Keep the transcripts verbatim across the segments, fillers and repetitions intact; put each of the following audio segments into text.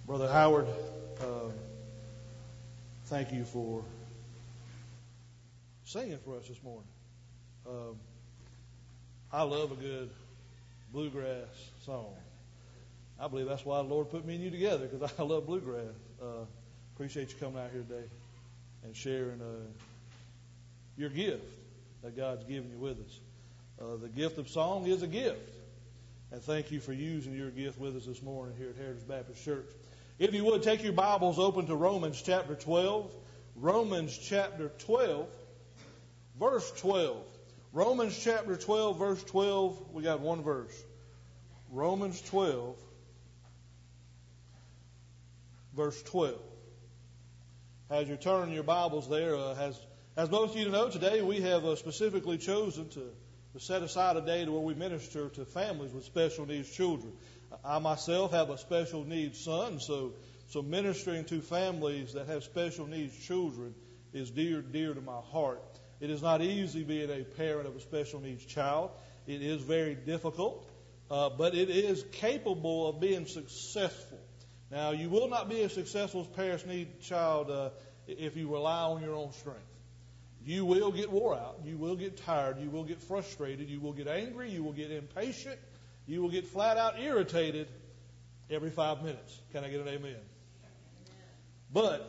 Brother Howard, uh, thank you for singing for us this morning. Uh, I love a good bluegrass song. I believe that's why the Lord put me and you together, because I love bluegrass. Uh, appreciate you coming out here today and sharing uh, your gift that God's given you with us. Uh, the gift of song is a gift. And thank you for using your gift with us this morning here at Heritage Baptist Church. If you would, take your Bibles open to Romans chapter twelve. Romans chapter twelve, verse twelve. Romans chapter twelve, verse twelve. We got one verse. Romans twelve, verse twelve. As you're turning your Bibles there, uh, as, as most of you know, today we have uh, specifically chosen to, to set aside a day to where we minister to families with special needs children. I myself have a special needs son, so so ministering to families that have special needs children is dear, dear to my heart. It is not easy being a parent of a special needs child. It is very difficult, uh, but it is capable of being successful. Now, you will not be as successful as parents need child uh, if you rely on your own strength. You will get wore out. You will get tired. You will get frustrated. You will get angry. You will get impatient. You will get flat out irritated every five minutes. Can I get an amen? But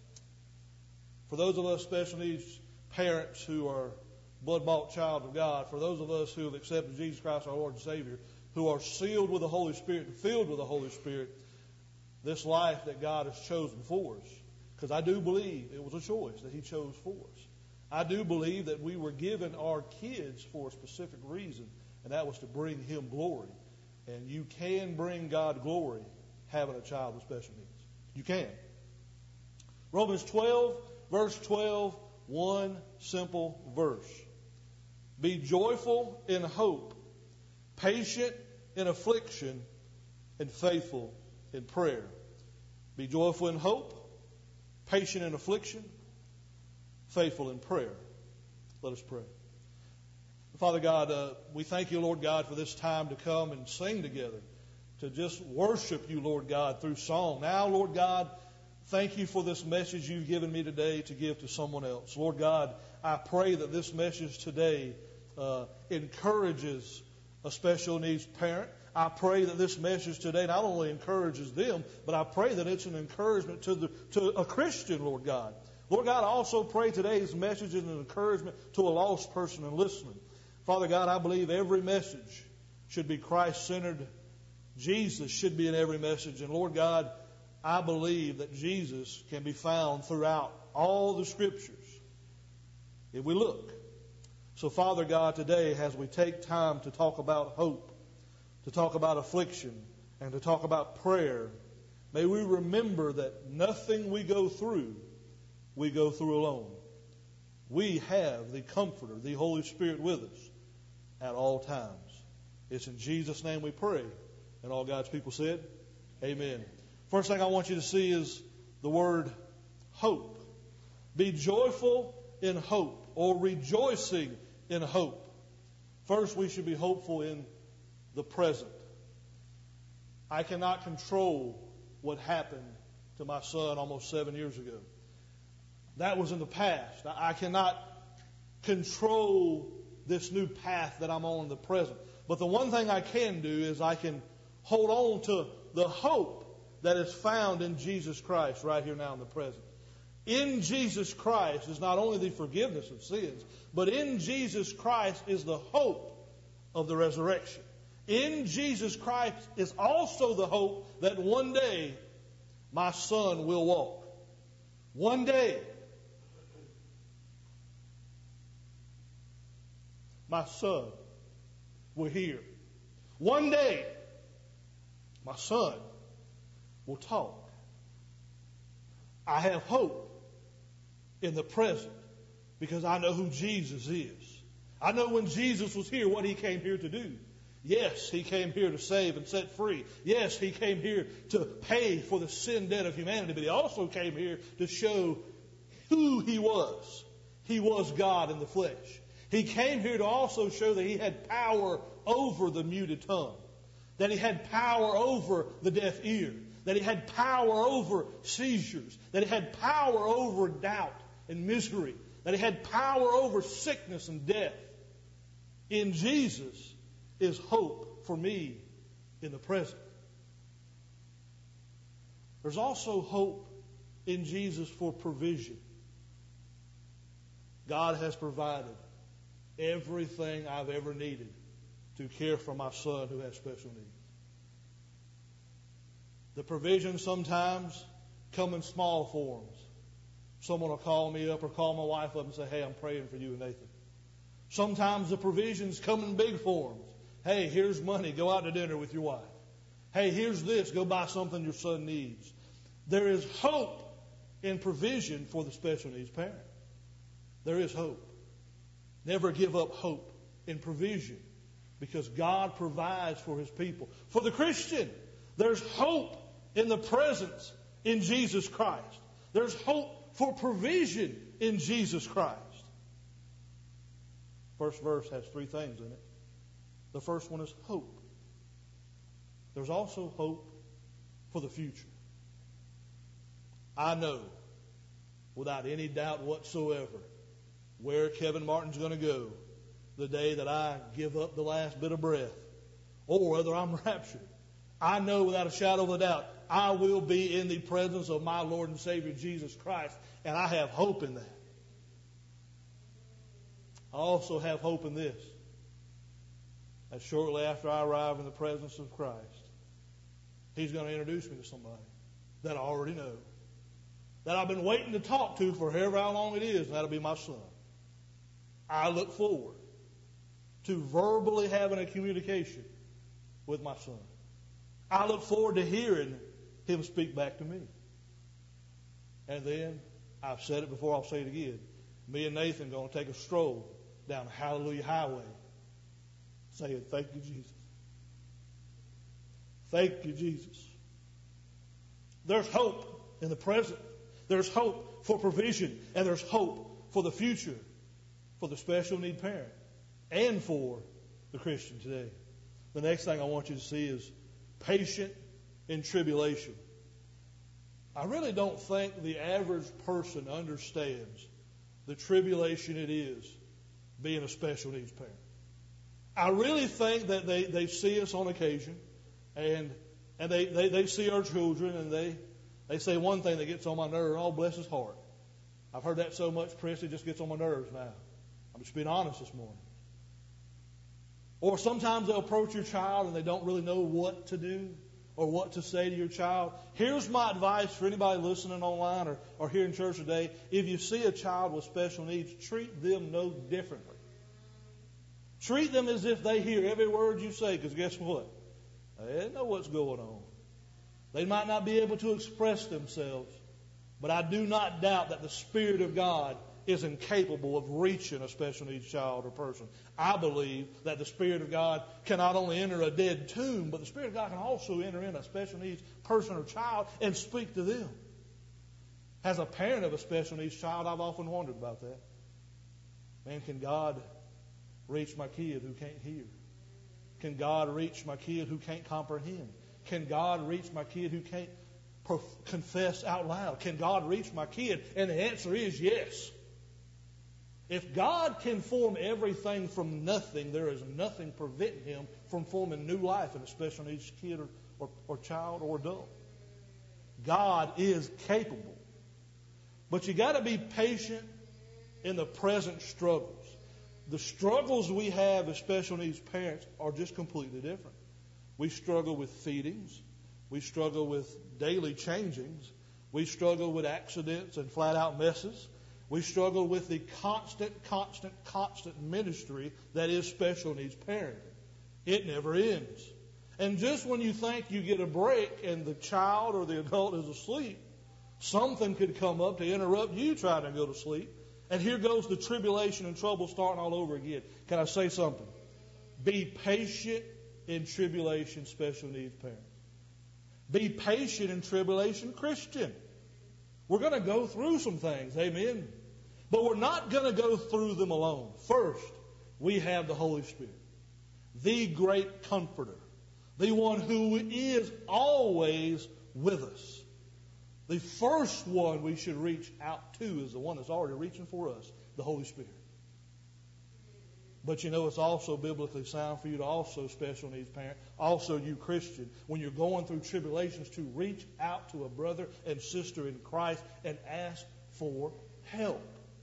for those of us special needs parents who are blood-bought child of God, for those of us who have accepted Jesus Christ our Lord and Savior, who are sealed with the Holy Spirit and filled with the Holy Spirit, this life that God has chosen for us, because I do believe it was a choice that He chose for us. I do believe that we were given our kids for a specific reason, and that was to bring Him glory. And you can bring God glory having a child with special needs. You can. Romans twelve, verse twelve, one simple verse. Be joyful in hope, patient in affliction, and faithful in prayer. Be joyful in hope, patient in affliction, faithful in prayer. Let us pray. Father God, uh, we thank you, Lord God, for this time to come and sing together, to just worship you, Lord God, through song. Now, Lord God, thank you for this message you've given me today to give to someone else. Lord God, I pray that this message today uh, encourages a special needs parent. I pray that this message today not only encourages them, but I pray that it's an encouragement to the to a Christian, Lord God. Lord God, I also pray today's message is an encouragement to a lost person and listening. Father God, I believe every message should be Christ-centered. Jesus should be in every message. And Lord God, I believe that Jesus can be found throughout all the Scriptures if we look. So Father God, today as we take time to talk about hope, to talk about affliction, and to talk about prayer, may we remember that nothing we go through, we go through alone. We have the Comforter, the Holy Spirit with us at all times. It's in Jesus' name we pray. And all God's people said, amen. First thing I want you to see is the word hope. Be joyful in hope, or rejoicing in hope. First, we should be hopeful in the present. I cannot control what happened to my son almost seven years ago. That was in the past. I cannot control this new path that I'm on in the present. But the one thing I can do is I can hold on to the hope that is found in Jesus Christ right here now in the present. In Jesus Christ is not only the forgiveness of sins, but in Jesus Christ is the hope of the resurrection. In Jesus Christ is also the hope that one day my son will walk. One day my son will hear. One day my son will talk. I have hope in the present because I know who Jesus is. I know when Jesus was here, what He came here to do. Yes, He came here to save and set free. Yes, He came here to pay for the sin debt of humanity, but He also came here to show who He was. He was God in the flesh. He came here to also show that He had power over the muted tongue, that He had power over the deaf ear, that He had power over seizures, that He had power over doubt and misery, that He had power over sickness and death. In Jesus is hope for me in the present. There's also hope in Jesus for provision. God has provided everything I've ever needed to care for my son who has special needs. The provisions sometimes come in small forms. Someone will call me up or call my wife up and say, hey, I'm praying for you and Nathan. Sometimes the provisions come in big forms. Hey, here's money. Go out to dinner with your wife. Hey, here's this. Go buy something your son needs. There is hope in provision for the special needs parent. There is hope. Never give up hope in provision because God provides for His people. For the Christian, there's hope in the presence in Jesus Christ. There's hope for provision in Jesus Christ. First verse has three things in it. The first one is hope. There's also hope for the future. I know without any doubt whatsoever where Kevin Martin's going to go the day that I give up the last bit of breath or whether I'm raptured. I know without a shadow of a doubt I will be in the presence of my Lord and Savior Jesus Christ, and I have hope in that. I also have hope in this, that shortly after I arrive in the presence of Christ, He's going to introduce me to somebody that I already know, that I've been waiting to talk to for however how long it is, and that'll be my son. I look forward to verbally having a communication with my son. I look forward to hearing him speak back to me. And then, I've said it before, I'll say it again, me and Nathan are going to take a stroll down Hallelujah Highway saying, thank you, Jesus. Thank you, Jesus. There's hope in the present. There's hope for provision. And there's hope for the future for the special need parent and for the Christian today. The next thing I want you to see is patient in tribulation. I really don't think the average person understands the tribulation it is being a special needs parent. I really think that they, they see us on occasion and and they, they, they see our children and they, they say one thing that gets on my nerves, oh, bless his heart. I've heard that so much, Chris, it just gets on my nerves now. I'm just being honest this morning. Or sometimes they'll approach your child and they don't really know what to do or what to say to your child. Here's my advice for anybody listening online or, or here in church today. If you see a child with special needs, treat them no differently. Treat them as if they hear every word you say, because guess what? They know what's going on. They might not be able to express themselves, but I do not doubt that the Spirit of God is incapable of reaching a special needs child or person. I believe that the Spirit of God can not only enter a dead tomb, but the Spirit of God can also enter in a special needs person or child and speak to them. As a parent of a special needs child, I've often wondered about that. Man, can God reach my kid who can't hear? Can God reach my kid who can't comprehend? Can God reach my kid who can't prof- confess out loud? Can God reach my kid? And the answer is yes. If God can form everything from nothing, there is nothing preventing Him from forming new life in a special needs kid or, or, or child or adult. God is capable. But you got to be patient in the present struggles. The struggles we have as special needs parents are just completely different. We struggle with feedings. We struggle with daily changings. We struggle with accidents and flat-out messes. We struggle with the constant, constant, constant ministry that is special needs parenting. It never ends. And just when you think you get a break and the child or the adult is asleep, something could come up to interrupt you trying to go to sleep. And here goes the tribulation and trouble starting all over again. Can I say something? Be patient in tribulation, special needs parent. Be patient in tribulation, Christian. We're going to go through some things, amen? But we're not going to go through them alone. First, we have the Holy Spirit, the great comforter, the one who is always with us. The first one we should reach out to is the one that's already reaching for us, the Holy Spirit. But you know, it's also biblically sound for you to also, special needs parent, also you Christian, when you're going through tribulations, to reach out to a brother and sister in Christ and ask for help.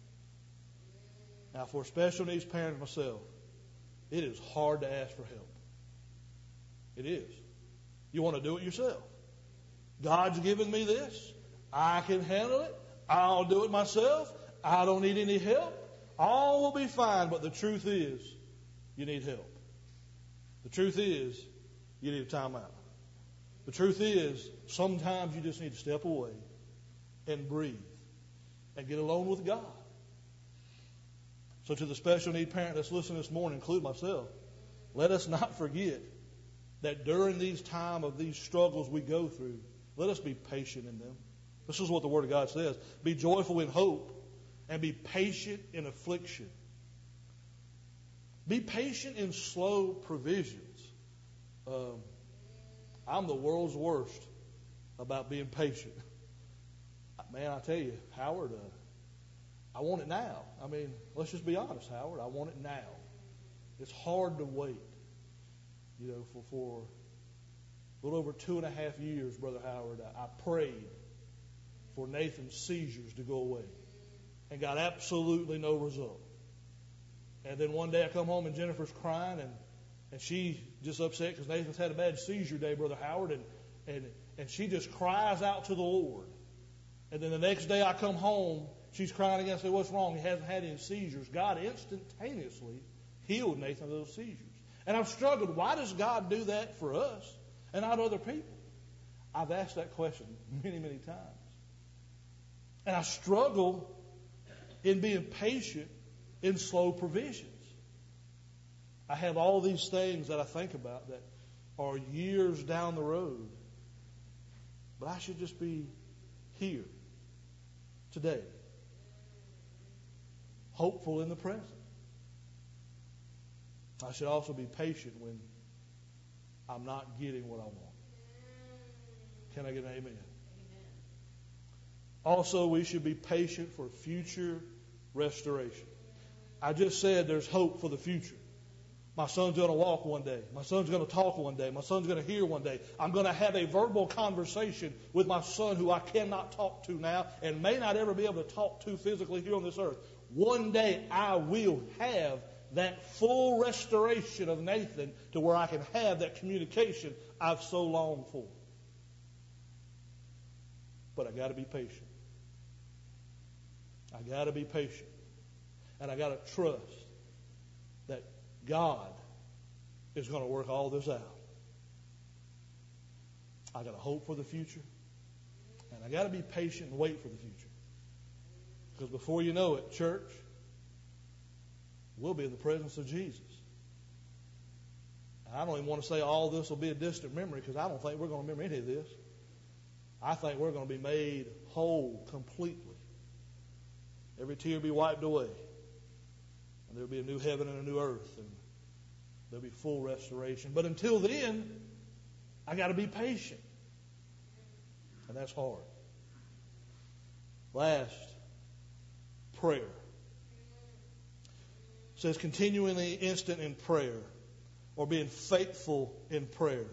Now, for a special needs parent myself, it is hard to ask for help. It is. You want to do it yourself. God's given me this. I can handle it. I'll do it myself. I don't need any help. All will be fine, but the truth is, you need help. The truth is, you need a timeout. The truth is, sometimes you just need to step away and breathe and get alone with God. So to the special need parent that's listening this morning, include myself, let us not forget that during these time of these struggles we go through, let us be patient in them. This is what the Word of God says. Be joyful in hope and be patient in affliction. Be patient in slow provisions. Um, I'm the world's worst about being patient. Man, I tell you, Howard, uh, I want it now. I mean, let's just be honest, Howard. I want it now. It's hard to wait. You know, for, for a little over two and a half years, Brother Howard, I, I prayed for Nathan's seizures to go away and got absolutely no result. And then one day I come home and Jennifer's crying and, and she's just upset because Nathan's had a bad seizure day, Brother Howard, and, and, and she just cries out to the Lord. And then the next day I come home, she's crying again. I say, what's wrong? He hasn't had any seizures. God instantaneously healed Nathan of those seizures. And I've struggled. Why does God do that for us and not other people? I've asked that question many, many times. And I struggle in being patient in slow provisions. I have all these things that I think about that are years down the road. But I should just be here today, hopeful in the present. I should also be patient when I'm not getting what I want. Can I get an amen? Amen. Also, we should be patient for future restoration. I just said there's hope for the future. My son's going to walk one day. My son's going to talk one day. My son's going to hear one day. I'm going to have a verbal conversation with my son who I cannot talk to now and may not ever be able to talk to physically here on this earth. One day I will have that full restoration of Nathan to where I can have that communication I've so longed for. But I got to be patient. I got to be patient. And I got to trust that God is going to work all this out. I got to hope for the future. And I got to be patient and wait for the future. Because before you know it, church, we'll be in the presence of Jesus. I don't even want to say all this will be a distant memory because I don't think we're going to remember any of this. I think we're going to be made whole completely. Every tear be wiped away. And there'll be a new heaven and a new earth. And there'll be full restoration. But until then, I got to be patient. And that's hard. Last, prayer. It says continually instant in prayer or being faithful in prayer.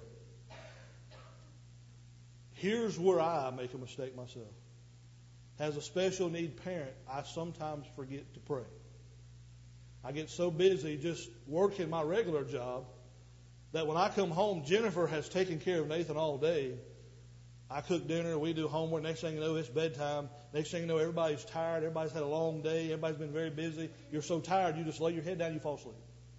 Here's where I make a mistake myself. As a special need parent, I sometimes forget to pray. I get so busy just working my regular job that when I come home, Jennifer has taken care of Nathan all day. I cook dinner, we do homework. Next thing you know, it's bedtime. Next thing you know, everybody's tired. Everybody's had a long day. Everybody's been very busy. You're so tired, you just lay your head down and you fall asleep.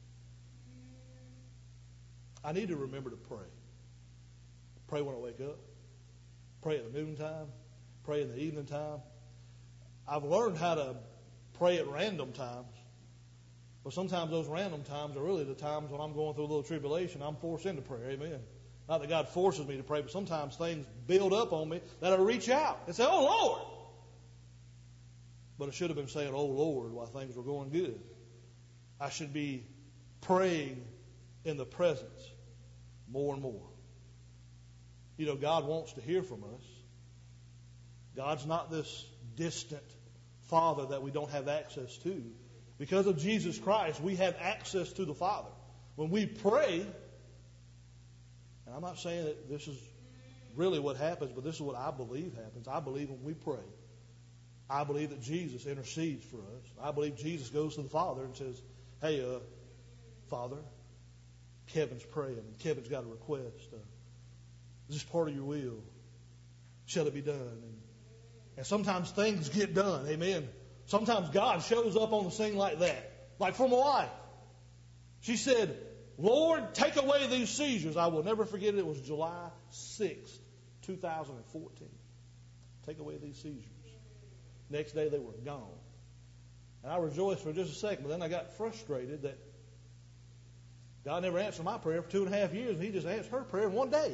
I need to remember to pray. Pray when I wake up. Pray at the noontime. Pray in the evening time. I've learned how to pray at random times. But sometimes those random times are really the times when I'm going through a little tribulation. I'm forced into prayer. Amen. Not that God forces me to pray, but sometimes things build up on me that I reach out and say, oh, Lord. But I should have been saying, oh, Lord, while things were going good. I should be praying in the presence more and more. you know, God wants to hear from us. God's not this distant Father that we don't have access to. Because of Jesus Christ, we have access to the Father. When we pray, and I'm not saying that this is really what happens, but this is what I believe happens. I believe when we pray, I believe that Jesus intercedes for us. I believe Jesus goes to the Father and says, hey, uh, Father, Kevin's praying, and Kevin's got a request. Uh, is this part of your will? Shall it be done? And, and sometimes things get done. Amen. Sometimes God shows up on the scene like that. Like for my wife. She said, Lord, take away these seizures. I will never forget it. It was July sixth, two thousand fourteen. Take away these seizures. Next day they were gone. And I rejoiced for just a second, but then I got frustrated that God never answered my prayer for two and a half years, and He just answered her prayer in one day.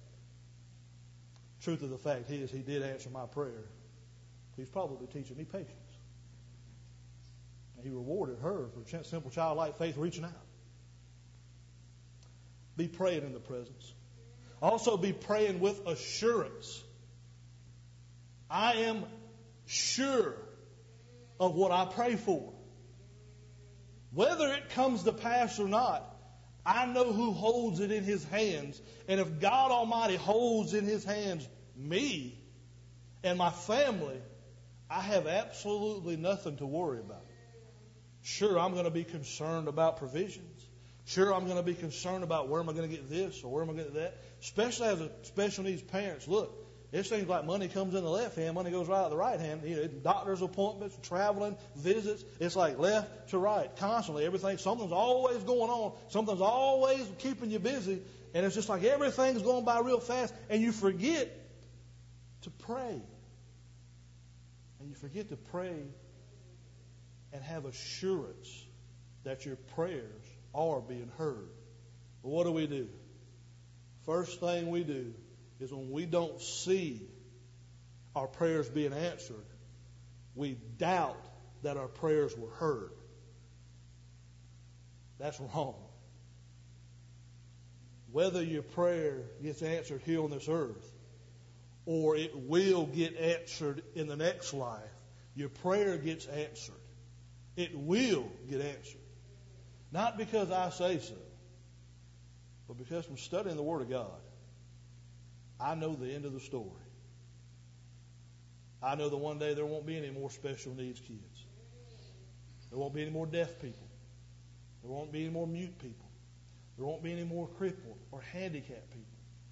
Truth of the fact is, He did answer my prayer. He's probably teaching me patience. And He rewarded her for simple childlike faith reaching out. Be praying in the presence. Also be praying with assurance. I am sure of what I pray for. Whether it comes to pass or not, I know who holds it in His hands. And if God Almighty holds in His hands me and my family, I have absolutely nothing to worry about. Sure, I'm going to be concerned about provisions. Sure, I'm going to be concerned about where am I going to get this or where am I going to get that. Especially as a special needs parents. Look, it seems like money comes in the left hand, money goes right out the right hand. You know, doctor's appointments, traveling, visits. It's like left to right, constantly. Everything, something's always going on. Something's always keeping you busy. And it's just like everything's going by real fast. And you forget to pray. And you forget to pray and have assurance that your prayers are being heard. But what do we do? First thing we do is when we don't see our prayers being answered, we doubt that our prayers were heard. That's wrong. Whether your prayer gets answered here on this earth or it will get answered in the next life, your prayer gets answered. It will get answered. Not because I say so, but because from studying the Word of God, I know the end of the story. I know that one day there won't be any more special needs kids. There won't be any more deaf people. There won't be any more mute people. There won't be any more crippled or handicapped people.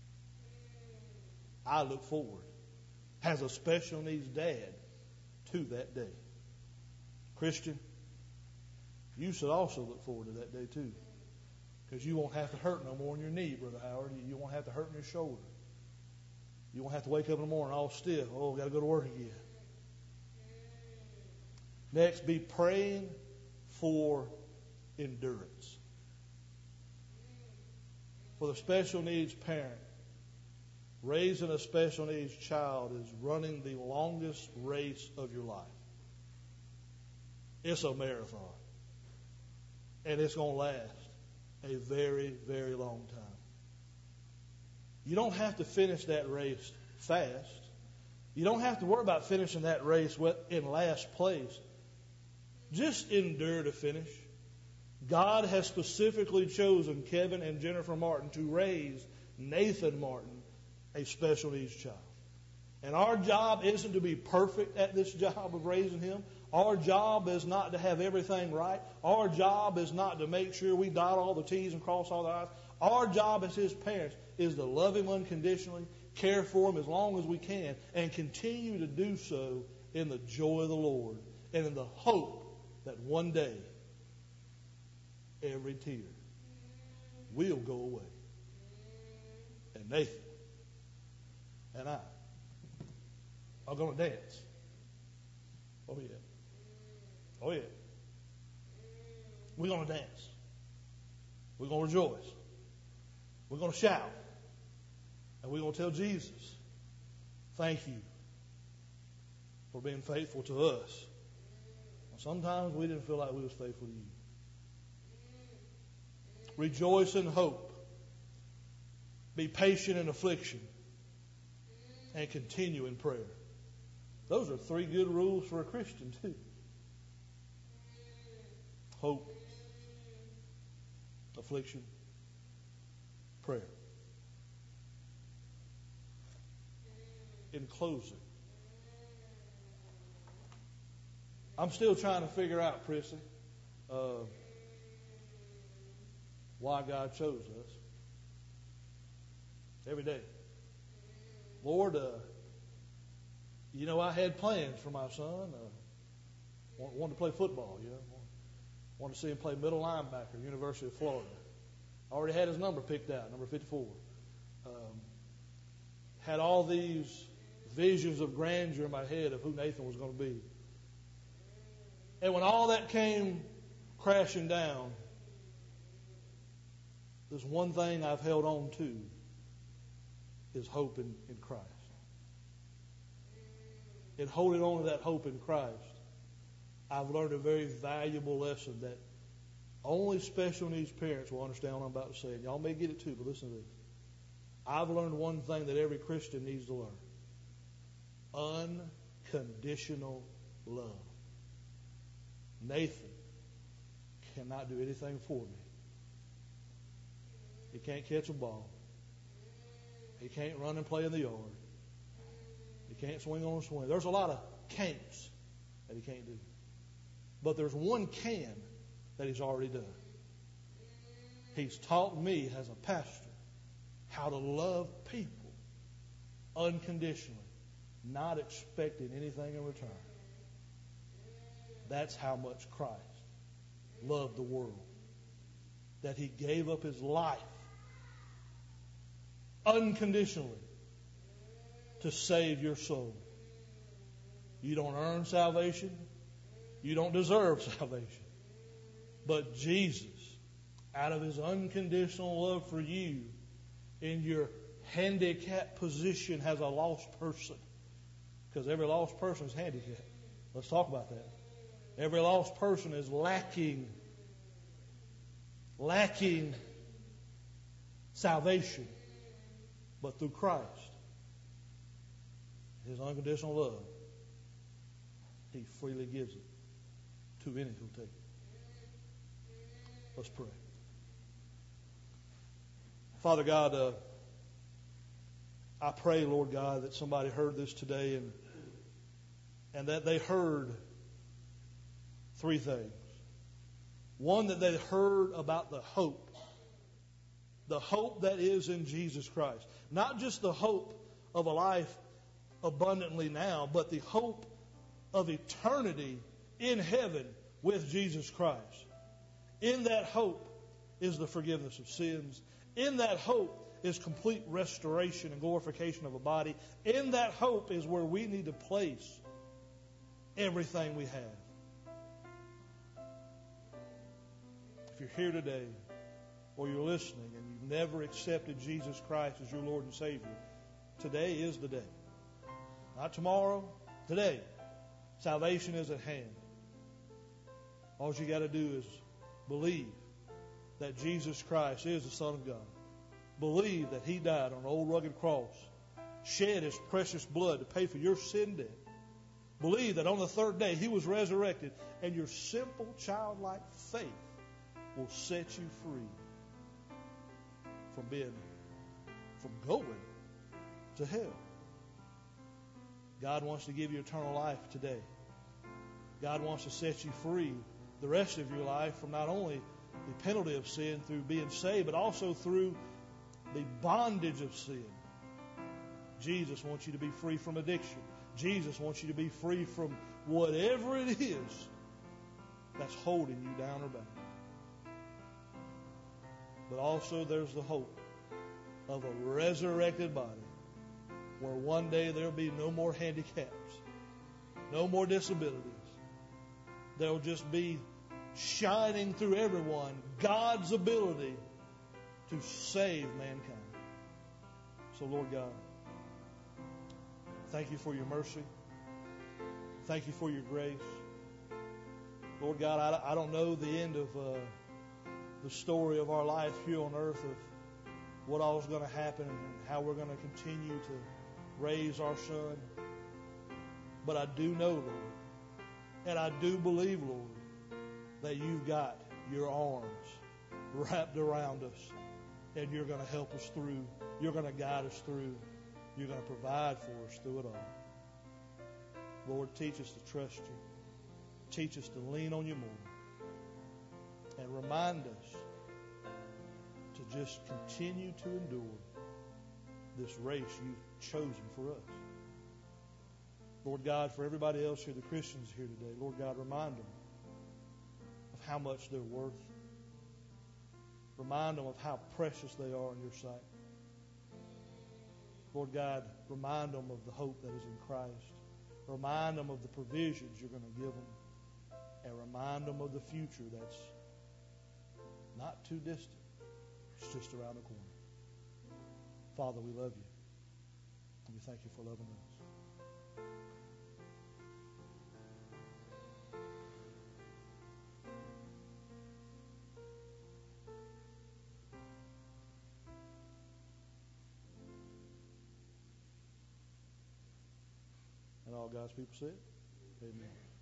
I look forward as a special needs dad to that day. Christian, you should also look forward to that day too. Because you won't have to hurt no more in your knee, Brother Howard. You won't have to hurt in your shoulder. You won't have to wake up in the morning all stiff. Oh, got to go to work again. Next, be praying for endurance. For the special needs parent, raising a special needs child is running the longest race of your life. It's a marathon. And it's going to last a very, very long time. You don't have to finish that race fast. You don't have to worry about finishing that race in last place. Just endure to finish. God has specifically chosen Kevin and Jennifer Martin to raise Nathan Martin, a special needs child. And our job isn't to be perfect at this job of raising him. Our job is not to have everything right. Our job is not to make sure we dot all the T's and cross all the I's. Our job as his parents is to love him unconditionally, care for him as long as we can, and continue to do so in the joy of the Lord and in the hope that one day every tear will go away. And Nathan and I are going to dance. Oh, yeah. Oh, yeah. We're going to dance. We're going to rejoice. We're going to shout. And we're going to tell Jesus, thank you for being faithful to us. And sometimes we didn't feel like we was faithful to you. Rejoice in hope. Be patient in affliction. and continue in prayer. Those are three good rules for a Christian, too. Hope, affliction, prayer. In closing, I'm still trying to figure out, Prissy, uh, why God chose us every day. Lord, uh, you know, I had plans for my son. Uh, wanted to play football, you know. Wanted to see him play middle linebacker, University of Florida. Already had his number picked out, number fifty-four. Um, had all these visions of grandeur in my head of who Nathan was going to be. And when all that came crashing down, there's one thing I've held on to, is hope in, in Christ. In holding on to that hope in Christ, I've learned a very valuable lesson that only special needs parents will understand what I'm about to say. And y'all may get it too, but listen to this. I've learned one thing that every Christian needs to learn. Unconditional love. Nathan cannot do anything for me. He can't catch a ball. He can't run and play in the yard. He can't swing on a swing. There's a lot of can'ts that he can't do. But there's one can that he's already done. He's taught me as a pastor how to love people unconditionally, not expecting anything in return. That's how much Christ loved the world. That he gave up his life unconditionally to save your soul. You don't earn salvation. You don't deserve salvation. But Jesus, out of his unconditional love for you, in your handicapped position as a lost person, because every lost person is handicapped. Let's talk about that. Every lost person is lacking, lacking salvation. But through Christ, his unconditional love, he freely gives it to any who take it. Let's pray. Father God, uh, I pray, Lord God, that somebody heard this today and and that they heard three things. One, that they heard about the hope. The hope that is in Jesus Christ. Not just the hope of a life abundantly now, but the hope of eternity in heaven with Jesus Christ. In that hope is the forgiveness of sins. In that hope is complete restoration and glorification of a body. In that hope is where we need to place everything we have. If you're here today, or you're listening and you've never accepted Jesus Christ as your Lord and Savior, today is the day. Not tomorrow, today. Salvation is at hand. All you got to do is believe that Jesus Christ is the Son of God. Believe that he died on an old rugged cross, shed his precious blood to pay for your sin debt. Believe that on the third day he was resurrected, and your simple childlike faith will set you free from being, from going to hell. God wants to give you eternal life today. God wants to set you free the rest of your life from not only the penalty of sin through being saved, but also through the bondage of sin. Jesus wants you to be free from addiction. Jesus wants you to be free from whatever it is that's holding you down or bound. But also there's the hope of a resurrected body where one day there'll be no more handicaps, no more disabilities. There'll just be shining through everyone God's ability to save mankind. So, Lord God, thank you for your mercy. Thank you for your grace. Lord God, I, I don't know the end of uh, the story of our life here on earth, of what all is going to happen and how we're going to continue to raise our son. But I do know, Lord, and I do believe, Lord, that you've got your arms wrapped around us, and you're going to help us through. You're going to guide us through. You're going to provide for us through it all. Lord, teach us to trust you. Teach us to lean on you more. And remind us to just continue to endure this race you've chosen for us. Lord God, for everybody else here, the Christians here today, Lord God, remind them of how much they're worth. Remind them of how precious they are in your sight. Lord God, remind them of the hope that is in Christ. Remind them of the provisions you're going to give them. And remind them of the future that's not too distant. It's just around the corner. Father, we love you. And we thank you for loving us. And all God's people said, amen.